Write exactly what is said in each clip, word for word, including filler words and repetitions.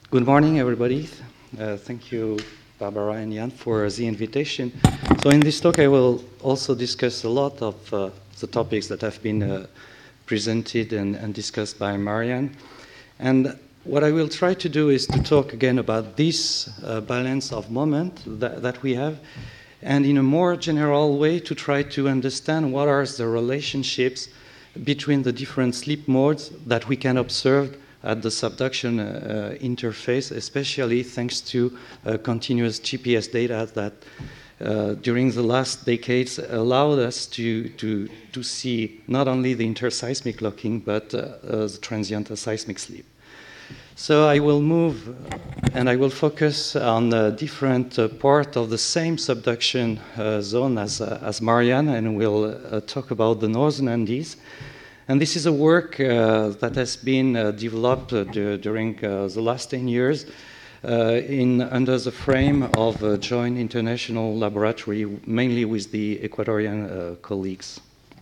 Good morning, everybody. Uh, thank you, Barbara and Jan, for the invitation. So in this talk, I will also discuss a lot of uh, the topics that have been uh, presented and, and discussed by Marianne. And what I will try to do is to talk again about this uh, balance of moment that, that we have, and in a more general way to try to understand what are the relationships between the different sleep modes that we can observe at the subduction uh, interface, especially thanks to uh, continuous G P S data that uh, during the last decades allowed us to, to, to see not only the interseismic locking, but uh, uh, the transient seismic sleep. So I will move and I will focus on a different uh, part of the same subduction uh, zone as, uh, as Marianne, and we'll uh, talk about the Northern Andes. And this is a work uh, that has been uh, developed uh, during uh, the last ten years uh, in, under the frame of a joint international laboratory, mainly with the Ecuadorian uh, colleagues.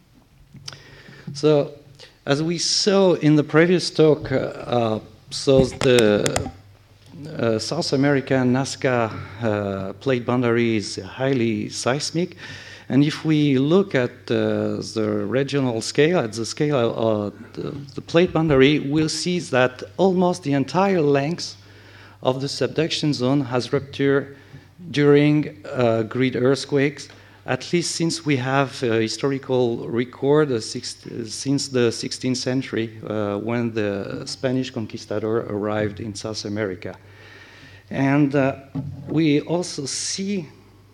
So, as we saw in the previous talk, uh, uh, so the uh, South American Nazca uh, plate boundary is highly seismic. And if we look at uh, the regional scale, at the scale of uh, the, the plate boundary, we'll see that almost the entire length of the subduction zone has ruptured during uh, grid earthquakes, at least since we have a historical record uh, six, uh, since the sixteenth century uh, when the Spanish conquistador arrived in South America. And uh, we also see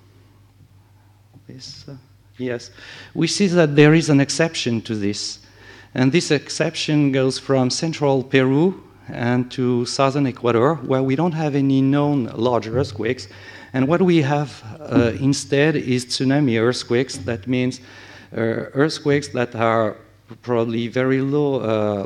This, uh, yes, we see that there is an exception to this. And this exception goes from central Peru and to southern Ecuador, where we don't have any known large earthquakes. And what we have uh, instead is tsunami earthquakes. That means uh, earthquakes that are probably very low uh,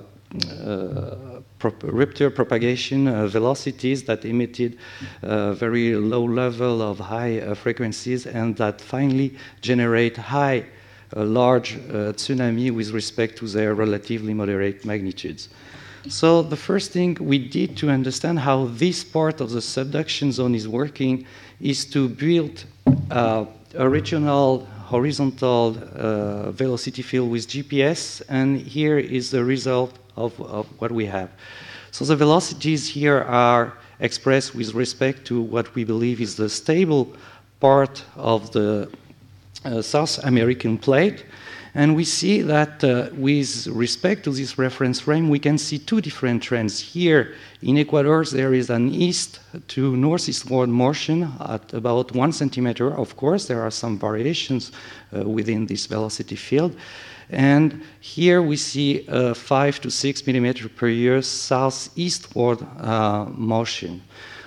uh, rupture propagation uh, velocities that emitted uh, very low level of high uh, frequencies, and that finally generate high, uh, large uh, tsunami with respect to their relatively moderate magnitudes. So the first thing we did to understand how this part of the subduction zone is working is to build uh, a regional horizontal uh, velocity field with G P S, and here is the result of, of what we have. So the velocities here are expressed with respect to what we believe is the stable part of the uh, South American plate. And we see that uh, with respect to this reference frame, we can see two different trends. Here in Ecuador, there is an east to northeastward motion at about one centimeter. Of course, there are some variations uh, within this velocity field. And here we see uh, five to six millimeter per year southeastward uh, motion.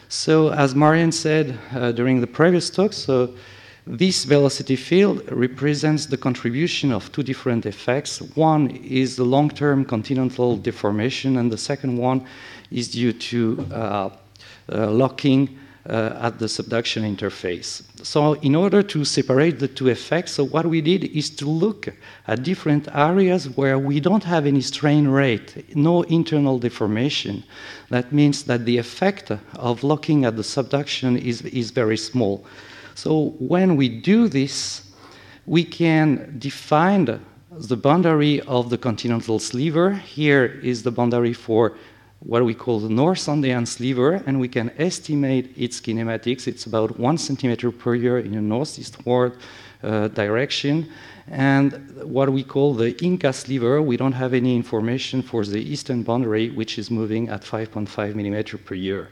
So as Marianne said uh, during the previous talk, so this velocity field represents the contribution of two different effects. One is the long-term continental deformation, and the second one is due to uh, uh, locking uh, at the subduction interface. So in order to separate the two effects, so what we did is to look at different areas where we don't have any strain rate, no internal deformation. That means that the effect of locking at the subduction is, is very small. So when we do this, we can define the boundary of the continental sliver. Here is the boundary for what we call the North Andean sliver, and we can estimate its kinematics. It's about one centimeter per year in a northeastward uh, direction. And what we call the Inca sliver, we don't have any information for the eastern boundary, which is moving at five point five millimeter per year.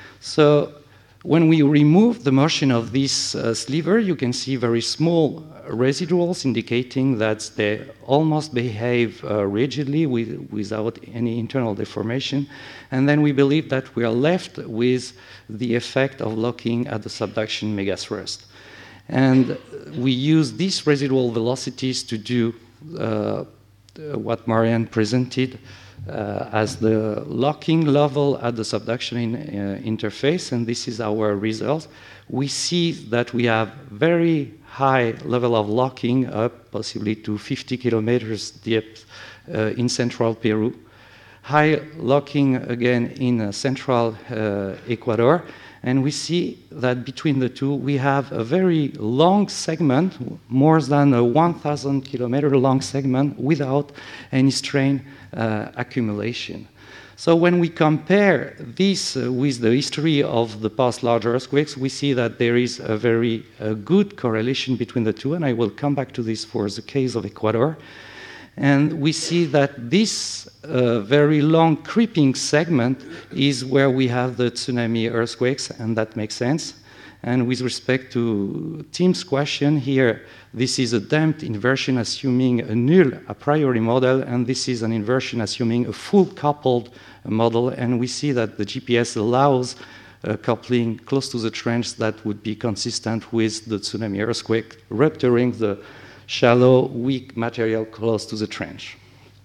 So when we remove the motion of this uh, sliver, you can see very small residuals indicating that they almost behave uh, rigidly with, without any internal deformation. And then we believe that we are left with the effect of locking at the subduction megathrust. And we use these residual velocities to do uh, what Marianne presented Uh, as the locking level at the subduction in, uh, interface, and this is our result. We see that we have very high level of locking, up possibly to fifty kilometers depth uh, in central Peru, high locking again in uh, central uh, Ecuador. And we see that between the two, we have a very long segment, more than a one thousand kilometer long segment without any strain uh, accumulation. So when we compare this uh, with the history of the past large earthquakes, we see that there is a very uh, good correlation between the two, and I will come back to this for the case of Ecuador. And we see that this uh, very long creeping segment is where we have the tsunami earthquakes, and that makes sense. And with respect to Tim's question here, this is a damped inversion assuming a null a priori model, and this is an inversion assuming a full coupled model. And we see that the G P S allows uh, coupling close to the trench that would be consistent with the tsunami earthquake rupturing the shallow, weak material close to the trench.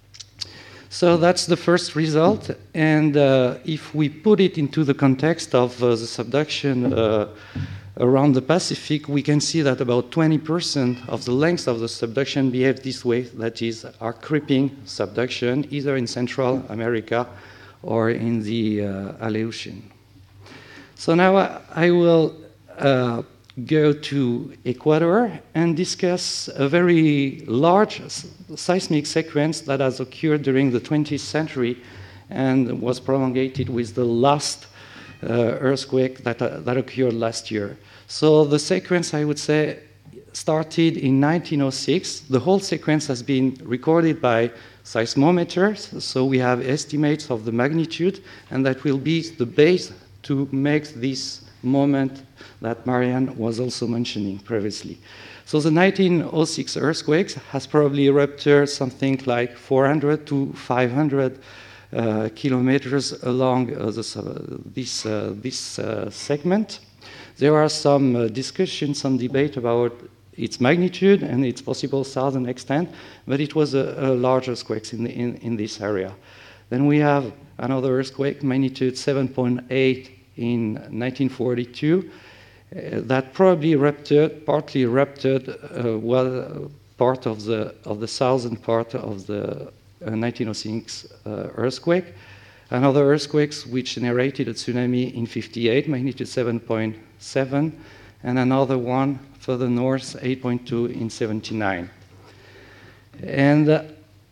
So that's the first result. And uh, if we put it into the context of uh, the subduction uh, around the Pacific, we can see that about twenty percent of the length of the subduction behave this way, that is, are creeping subduction, either in Central America or in the uh, Aleutian. So now I, I will uh, go to Ecuador and discuss a very large seismic sequence that has occurred during the twentieth century and was prolongated with the last uh, earthquake that, uh, that occurred last year. So the sequence, I would say, started in nineteen oh six. The whole sequence has been recorded by seismometers, so we have estimates of the magnitude, and that will be the base to make this moment that Marianne was also mentioning previously. So the nineteen oh six earthquake has probably ruptured something like four hundred to five hundred uh, kilometers along uh, this, uh, this, uh, this uh, segment. There are some uh, discussions, some debate about its magnitude and its possible southern extent, but it was a, a large earthquake in, in, in this area. Then we have another earthquake, magnitude seven point eight in nineteen forty-two, uh, that probably ruptured, partly ruptured, uh, well, part of the of the southern part of the uh, nineteen oh six uh, earthquake. Another earthquake which generated a tsunami in fifty-eight, magnitude seven point seven, and another one further north, eight point two in seventy-nine. And uh,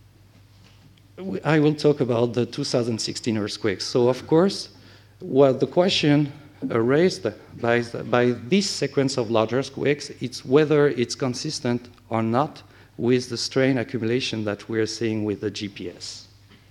I will talk about the two thousand sixteen earthquakes. So, of course, well, the question uh, raised by, by this sequence of large earthquakes, it's whether it's consistent or not with the strain accumulation that we're seeing with the G P S.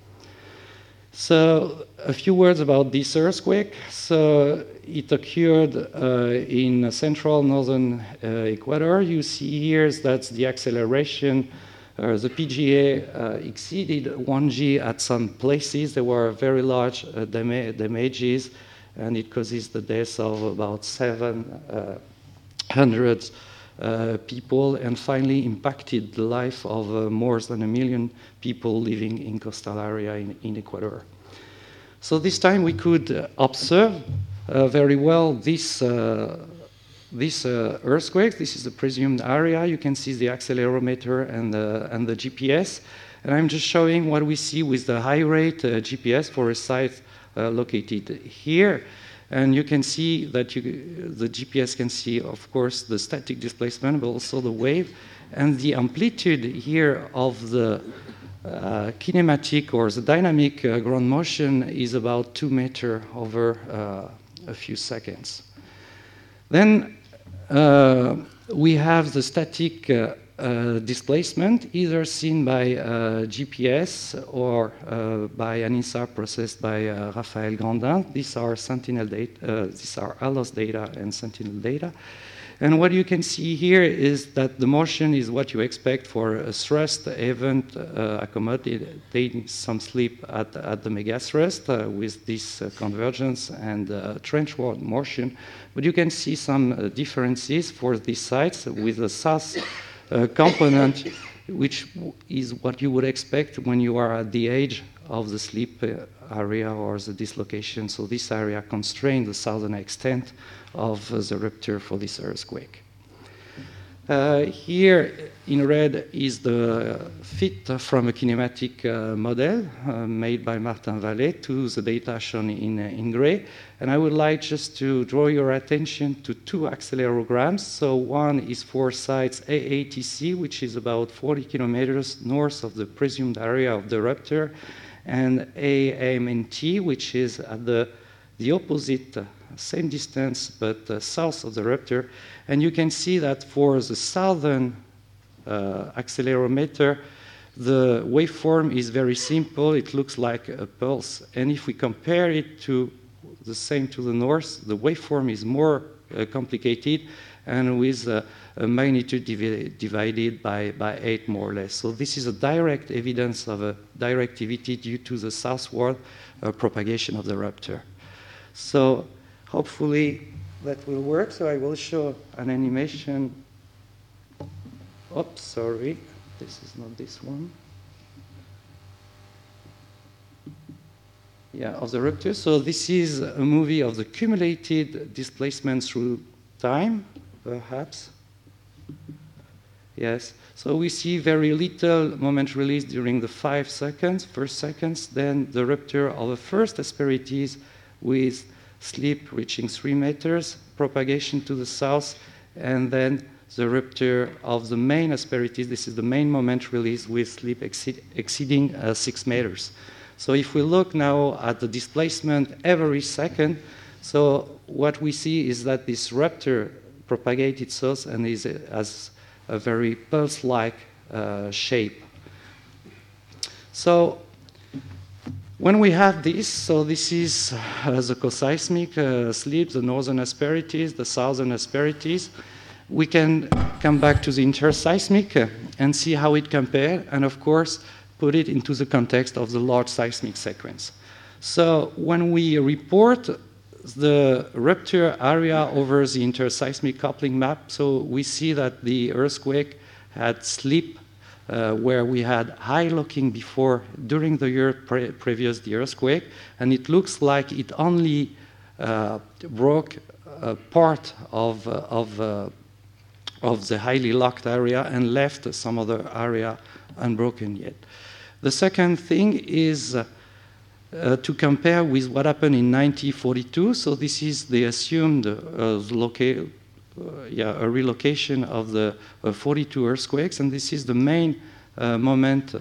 So a few words about this earthquake. So it occurred uh, in central northern uh, Ecuador. You see here is that the acceleration, uh, the P G A uh, exceeded one G at some places. There were very large uh, dam damages, and it causes the death of about seven hundred uh, people, and finally impacted the life of uh, more than a million people living in coastal area in, in Ecuador. So this time we could uh, observe uh, very well this, uh, this uh, earthquake. This is the presumed area. You can see the accelerometer and the, and the G P S. And I'm just showing what we see with the high rate uh, G P S for a site uh, located here. And you can see that you, the G P S can see, of course, the static displacement, but also the wave. And the amplitude here of the uh, kinematic or the dynamic uh, ground motion is about two meters over uh, a few seconds. Then uh, we have the static uh, Uh, displacement, either seen by uh, G P S or uh, by an I N S A R processed by uh, Raphaël Grandin. These are Sentinel data, uh, these are A L O S data and Sentinel data. And what you can see here is that the motion is what you expect for a thrust event uh, accommodating some slip at, at the megathrust uh, with this uh, convergence and uh, trenchward motion. But you can see some uh, differences for these sites with the S A S Uh, component, which is what you would expect when you are at the edge of the slip uh, area or the dislocation. So this area constrains the southern extent of uh, the rupture for this earthquake. Uh, here in red is the fit from a kinematic uh, model uh, made by Martin Vallée to the data shown in, uh, in gray. And I would like just to draw your attention to two accelerograms. So one is for sites A A T C, which is about forty kilometers north of the presumed area of the rupture, and A M N T, which is at the, the opposite, uh, same distance, but uh, south of the rupture. And you can see that for the southern uh, accelerometer, the waveform is very simple. It looks like a pulse. And if we compare it to the same to the north, the waveform is more uh, complicated and with uh, a magnitude divi divided by, by eight more or less. So this is a direct evidence of a directivity due to the southward uh, propagation of the rupture. So hopefully that will work. So I will show an animation. Oops, sorry, this is not this one. Yeah, of the rupture. So this is a movie of the cumulated displacement through time, perhaps. Yes. So we see very little moment release during the five seconds, first seconds, then the rupture of the first asperities with slip reaching three meters, propagation to the south, and then the rupture of the main asperities. This is the main moment release with slip exceed, exceeding uh, six meters. So if we look now at the displacement every second, so what we see is that this rupture propagates itself and is uh, has a very pulse-like uh, shape. So when we have this, so this is uh, the coseismic uh, slip, the northern asperities, the southern asperities. We can come back to the interseismic uh, and see how it compares, and of course, put it into the context of the large seismic sequence. So when we report the rupture area over the interseismic coupling map, so we see that the earthquake had slip uh, where we had high locking before, during the year pre previous the earthquake, and it looks like it only uh, broke a part of, uh, of, uh, of the highly locked area and left some other area unbroken yet. The second thing is uh, uh, to compare with what happened in nineteen forty-two. So this is the assumed uh, loca uh, yeah, a relocation of the uh, forty-two earthquakes, and this is the main uh, moment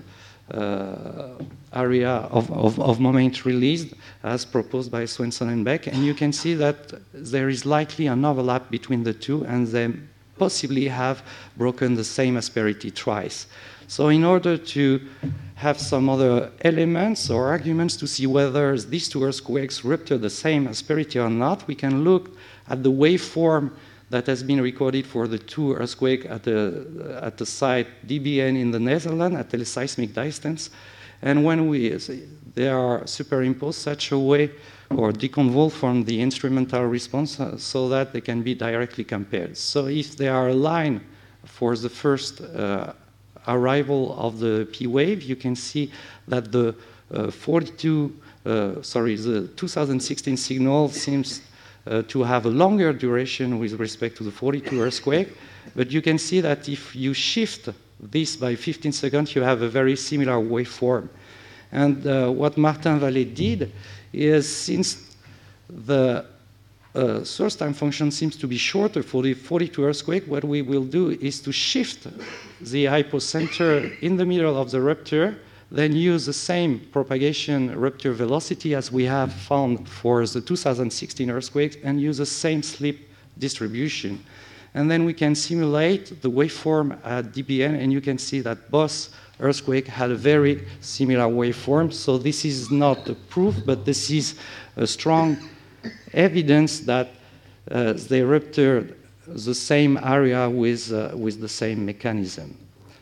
uh, area of, of, of moment released as proposed by Swenson and Beck. And you can see that there is likely an overlap between the two, and they possibly have broken the same asperity twice. So in order to have some other elements or arguments to see whether these two earthquakes ruptured the same asperity or not, we can look at the waveform that has been recorded for the two earthquakes at the, at the site D B N in the Netherlands at teleseismic distance. And when we, they are superimposed such a way or deconvolved from the instrumental response uh, so that they can be directly compared. So if they are aligned for the first uh, arrival of the P wave, you can see that the uh, forty-two, uh, sorry, the two thousand sixteen signal seems uh, to have a longer duration with respect to the forty-two earthquake, but you can see that if you shift this by fifteen seconds, you have a very similar waveform. And uh, what Martin Vallée did is, since the uh, source time function seems to be shorter for the forty-two earthquake, what we will do is to shift the hypocenter in the middle of the rupture, then use the same propagation rupture velocity as we have found for the two thousand sixteen earthquakes, and use the same slip distribution. And then we can simulate the waveform at D B N, and you can see that both earthquake had a very similar waveform. So this is not a proof, but this is a strong evidence that uh, they ruptured the same area with, uh, with the same mechanism.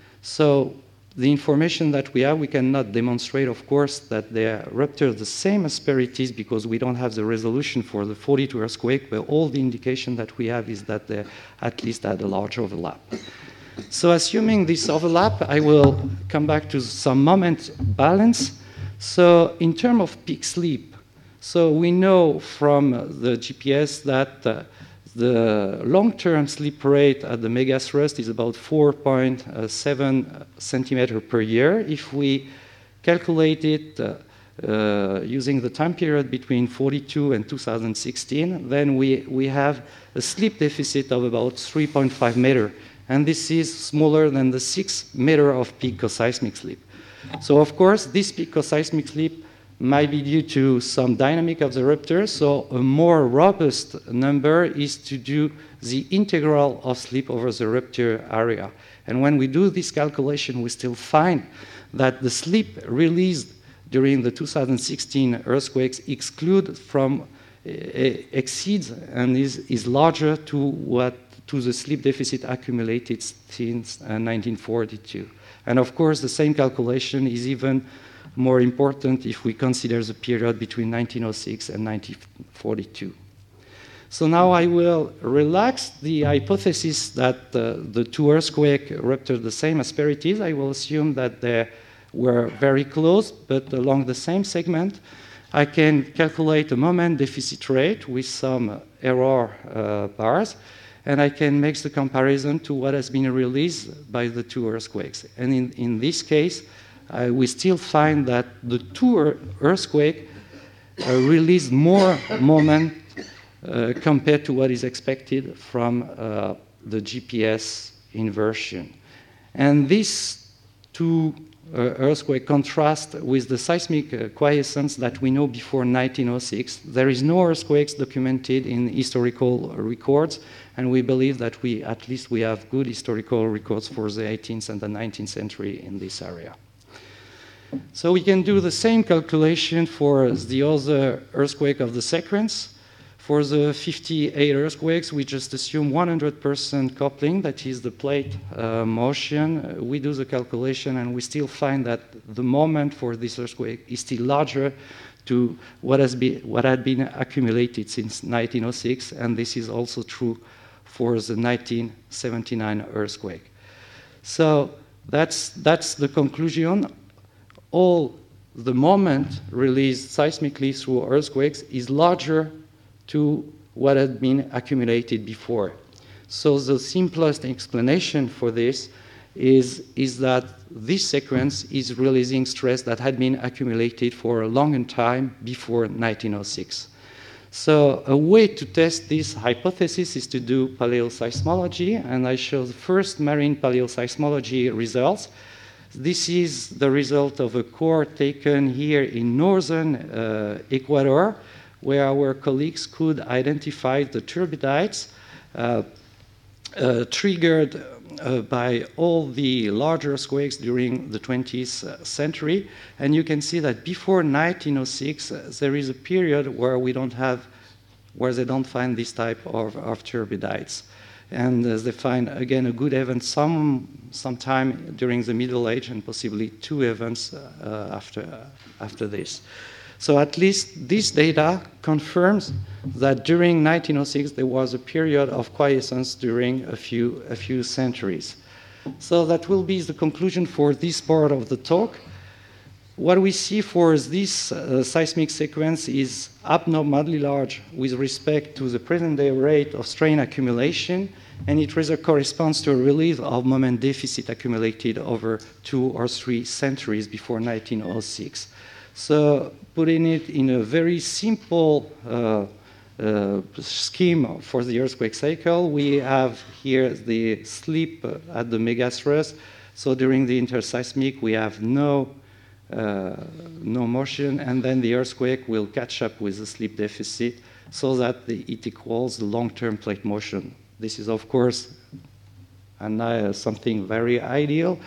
So the information that we have, we cannot demonstrate, of course, that they ruptured the same asperities because we don't have the resolution for the forty-two earthquake, but all the indication that we have is that they at least had a large overlap. So assuming this overlap, I will come back to some moment balance. So in terms of peak sleep, so we know from the G P S that uh, the long-term slip rate at the megathrust is about four point seven centimeters per year. If we calculate it uh, uh, using the time period between forty-two and two thousand sixteen, then we, we have a slip deficit of about three point five meters. And this is smaller than the six meter of picoseismic slip. So of course, this picoseismic slip might be due to some dynamic of the rupture, so a more robust number is to do the integral of slip over the rupture area. And when we do this calculation, we still find that the slip released during the two thousand sixteen earthquakes exclude from, uh, exceeds and is, is larger to what to the slip deficit accumulated since uh, nineteen forty-two. And of course, the same calculation is even more important if we consider the period between nineteen oh six and nineteen forty-two. So now I will relax the hypothesis that uh, the two earthquakes ruptured the same asperities. I will assume that they were very close, but along the same segment. I can calculate a moment deficit rate with some error uh, bars, and I can make the comparison to what has been released by the two earthquakes. And in, in this case, uh, we still find that the two earthquakes uh, release more moment uh, compared to what is expected from uh, the G P S inversion. And these two uh, earthquakes contrast with the seismic uh, quiescence that we know before nineteen oh six. There is no earthquakes documented in historical records, and we believe that we, at least we have good historical records for the eighteenth and the nineteenth century in this area. So we can do the same calculation for the other earthquake of the sequence. For the fifty-eight earthquakes, we just assume one hundred percent coupling, that is the plate uh, motion. Uh, we do the calculation and we still find that the moment for this earthquake is still larger to what, has been, what had been accumulated since nineteen oh six, and this is also true for the nineteen seventy-nine earthquake. So that's, that's the conclusion. All the moment released seismically through earthquakes is larger to what had been accumulated before. So the simplest explanation for this is, is that this sequence is releasing stress that had been accumulated for a long time before nineteen oh six. So a way to test this hypothesis is to do paleoseismology, and I show the first marine paleoseismology results. This is the result of a core taken here in northern uh, Ecuador, where our colleagues could identify the turbidites uh, uh, triggered uh, by all the larger earthquakes during the twentieth century. And you can see that before nineteen oh six, uh, there is a period where we don't have, where they don't find this type of, of turbidites. And uh, they find, again, a good event some sometime during the Middle Age, and possibly two events uh, after, uh, after this. So at least this data confirms that during nineteen oh six there was a period of quiescence during a few, a few centuries. So that will be the conclusion for this part of the talk. What we see for this uh, seismic sequence is abnormally large with respect to the present-day rate of strain accumulation, and it rather corresponds to a release of moment deficit accumulated over two or three centuries before nineteen oh six. So putting it in a very simple uh, uh, scheme for the earthquake cycle, we have here the slip at the megathrust. So during the interseismic, we have no, uh, no motion, and then the earthquake will catch up with the slip deficit so that the, it equals the long-term plate motion. This is, of course, and, uh, something very ideal.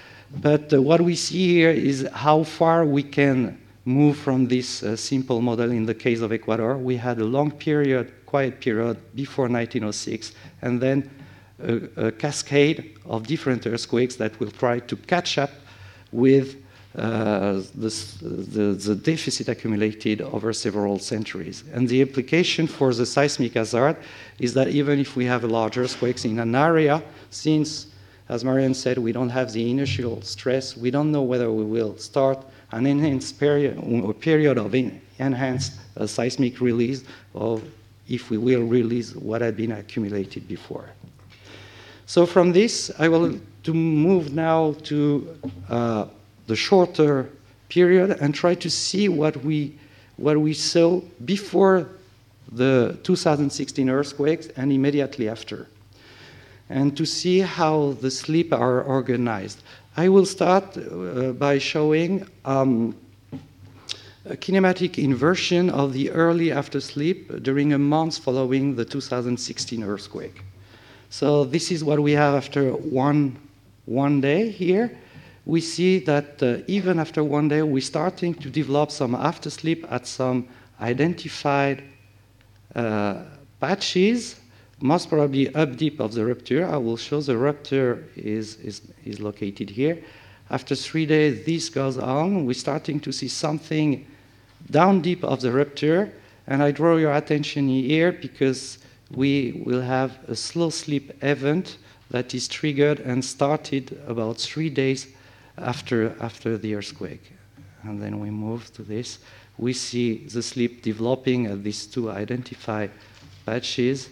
But uh, what we see here is how far we can move from this uh, simple model. In the case of Ecuador, we had a long period, quiet period before nineteen oh six, and then a, a cascade of different earthquakes that will try to catch up with uh, this, the, the deficit accumulated over several centuries. And the implication for the seismic hazard is that even if we have large earthquakes in an area, since, as Marianne said, we don't have the initial stress, we don't know whether we will start an enhanced period, or period of enhanced uh, seismic release of if we will release what had been accumulated before. So from this, I will to move now to uh, the shorter period and try to see what we, what we saw before the two thousand sixteen earthquakes and immediately after, and to see how the sleep are organized. I will start uh, by showing um, a kinematic inversion of the early after sleep during a month following the two thousand sixteen earthquake. So this is what we have after one, one day here. We see that uh, even after one day, we're starting to develop some after sleep at some identified uh, patches, most probably up deep of the rupture. I will show the rupture is, is, is located here. After three days, this goes on. We're starting to see something down deep of the rupture, and I draw your attention here because we will have a slow sleep event that is triggered and started about three days after, after the earthquake. And then we move to this. We see the sleep developing at these two identified patches.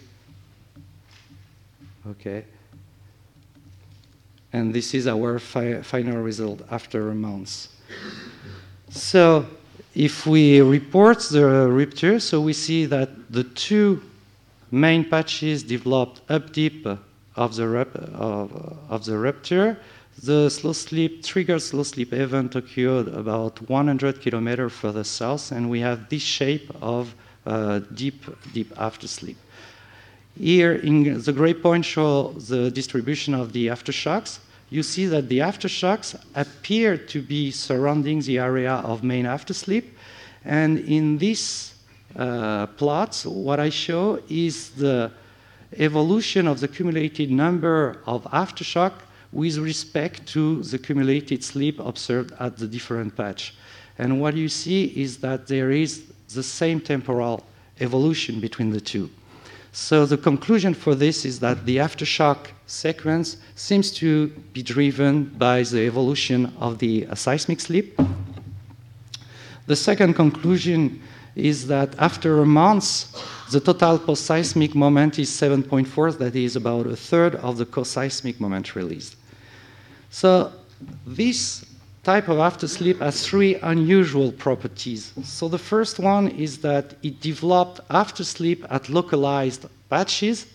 Okay. And this is our fi final result after a month. So if we report the rupture, so we see that the two main patches developed up deep of the, rup of, of the rupture. The slow sleep, triggered slow sleep event occurred about one hundred kilometers further south, and we have this shape of uh, deep, deep after sleep. Here, in the gray point show the distribution of the aftershocks. You see that the aftershocks appear to be surrounding the area of main aftersleep, and in this uh, plots, what I show is the evolution of the cumulated number of aftershock with respect to the cumulated sleep observed at the different patch. And what you see is that there is the same temporal evolution between the two. So the conclusion for this is that the aftershock sequence seems to be driven by the evolution of the uh, seismic sleep. The second conclusion is that after a month, the total post-seismic moment is seven point four, that is about a third of the co-seismic moment released. So this type of aftersleep has three unusual properties. So the first one is that it developed aftersleep at localized patches,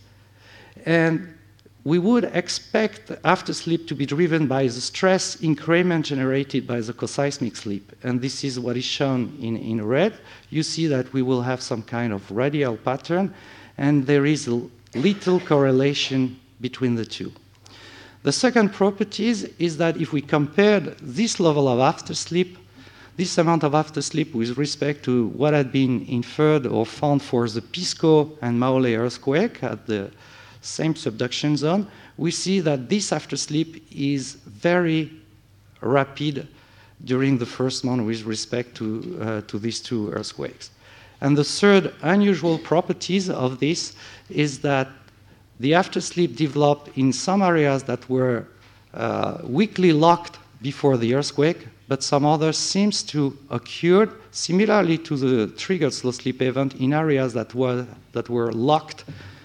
and we would expect aftersleep to be driven by the stress increment generated by the co-seismic sleep, and this is what is shown in, in red. You see that we will have some kind of radial pattern, and there is a little correlation between the two. The second property is that if we compared this level of aftersleep, this amount of aftersleep with respect to what had been inferred or found for the Pisco and Maule earthquake at the same subduction zone, we see that this aftersleep is very rapid during the first month with respect to, uh, to these two earthquakes. And the third unusual properties of this is that the aftersleep developed in some areas that were uh, weakly locked before the earthquake, but some others seems to occur similarly to the triggered slow sleep event in areas that were, that were locked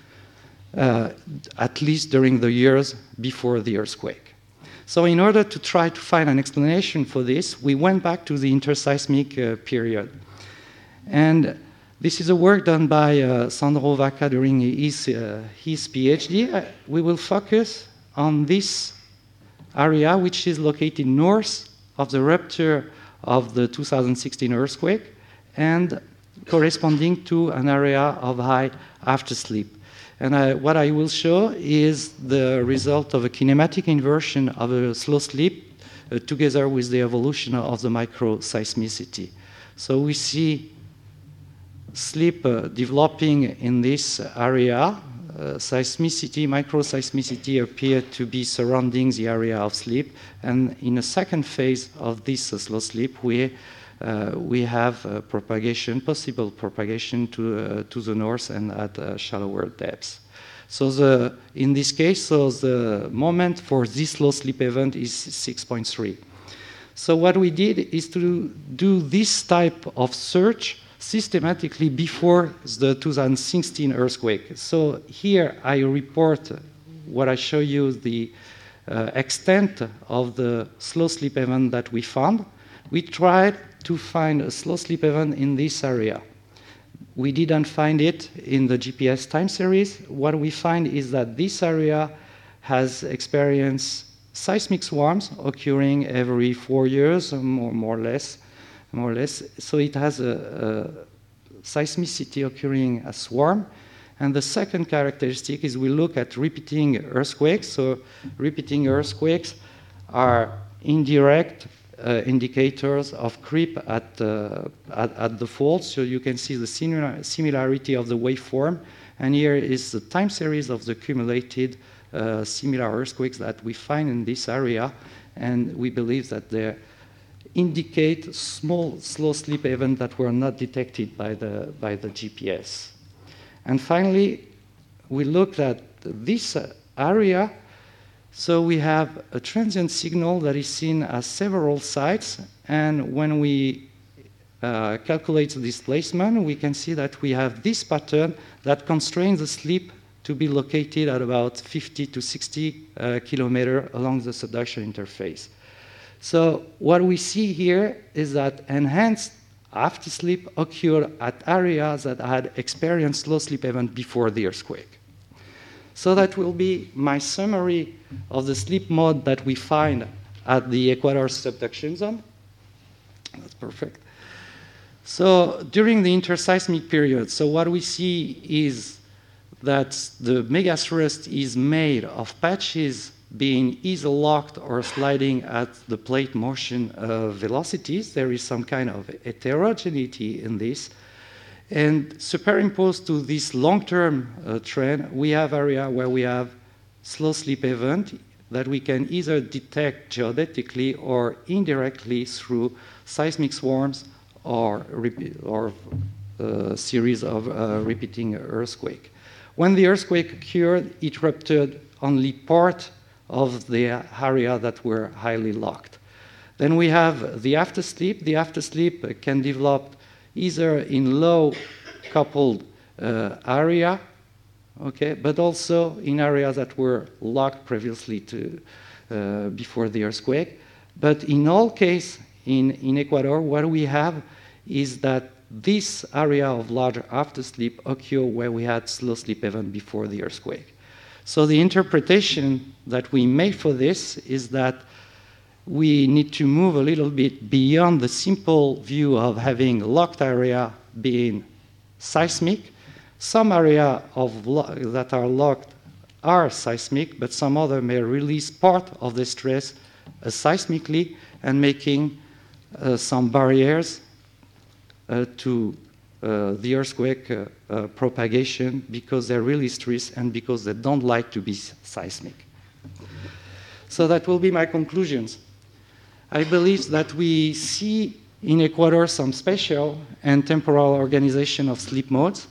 uh, at least during the years before the earthquake. So in order to try to find an explanation for this, we went back to the interseismic uh, period. And this is a work done by uh, Sandro Vaca during his, uh, his PhD. Uh, we will focus on this area, which is located north of the rupture of the two thousand sixteen earthquake and corresponding to an area of high aftersleep. And I, what I will show is the result of a kinematic inversion of a slow sleep uh, together with the evolution of the microseismicity. So we see sleep uh, developing in this area. Uh, seismicity, microseismicity appear to be surrounding the area of sleep. And in a second phase of this uh, slow sleep, we, uh, we have uh, propagation, possible propagation to, uh, to the north and at uh, shallower depths. So the, in this case, so the moment for this slow sleep event is six point three. So what we did is to do this type of search systematically before the two thousand sixteen earthquake. So here I report what I show you, the uh, extent of the slow slip event that we found. We tried to find a slow slip event in this area. We didn't find it in the G P S time series. What we find is that this area has experienced seismic swarms occurring every four years, more, more or less, more or less. So it has a, a seismicity occurring as swarm. And the second characteristic is we look at repeating earthquakes. So repeating earthquakes are indirect uh, indicators of creep at, uh, at, at the fault. So you can see the similar, similarity of the waveform. And here is the time series of the cumulated uh, similar earthquakes that we find in this area. And we believe that they indicate small slow slip events that were not detected by the, by the G P S. And finally, we looked at this area. So we have a transient signal that is seen at several sites. And when we uh, calculate the displacement, we can see that we have this pattern that constrains the slip to be located at about fifty to sixty uh, kilometers along the subduction interface. So what we see here is that enhanced after slip occurred at areas that had experienced slow slip event before the earthquake. So that will be my summary of the slip mode that we find at the Ecuador subduction zone. That's perfect. So during the interseismic period, so what we see is that the megathrust is made of patches being either locked or sliding at the plate motion uh, velocities. There is some kind of heterogeneity in this. And superimposed to this long-term uh, trend, we have area where we have slow slip event that we can either detect geodetically or indirectly through seismic swarms or, or a series of uh, repeating earthquake. When the earthquake occurred, it ruptured only part of the area that were highly locked. Then we have the aftersleep. The aftersleep can develop either in low coupled uh, area, okay, but also in areas that were locked previously to, uh, before the earthquake. But in all cases, in, in Ecuador, what we have is that this area of larger aftersleep occurred where we had slow slip event before the earthquake. So the interpretation that we make for this is that we need to move a little bit beyond the simple view of having locked area being seismic. Some area of lo- that are locked are seismic, but some other may release part of the stress uh, seismically and making uh, some barriers uh, to uh, the earthquake uh, uh, propagation because they release stress and because they don't like to be seismic. So that will be my conclusions. I believe that we see in Ecuador some spatial and temporal organization of slip modes.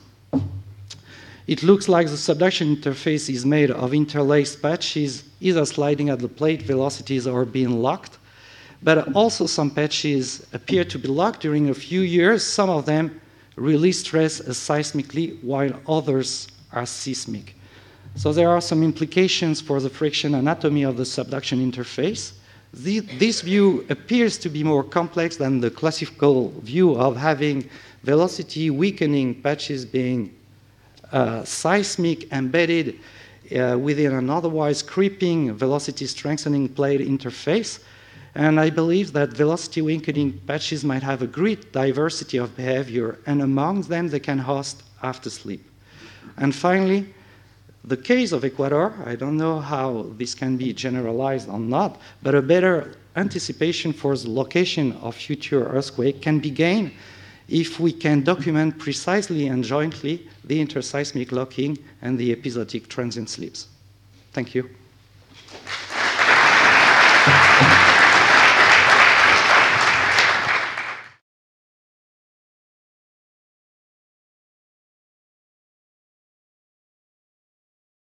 It looks like the subduction interface is made of interlaced patches, either sliding at the plate velocities or being locked. But also some patches appear to be locked during a few years. Some of them release stress seismically, while others are seismic. So there are some implications for the friction anatomy of the subduction interface. The, this view appears to be more complex than the classical view of having velocity weakening patches being uh, seismic embedded uh, within an otherwise creeping velocity strengthening plate interface. And I believe that velocity weakening patches might have a great diversity of behavior, and among them they can host aftersleep. And finally, the case of Ecuador, I don't know how this can be generalized or not, but a better anticipation for the location of future earthquake can be gained if we can document precisely and jointly the interseismic locking and the episodic transient slips. Thank you.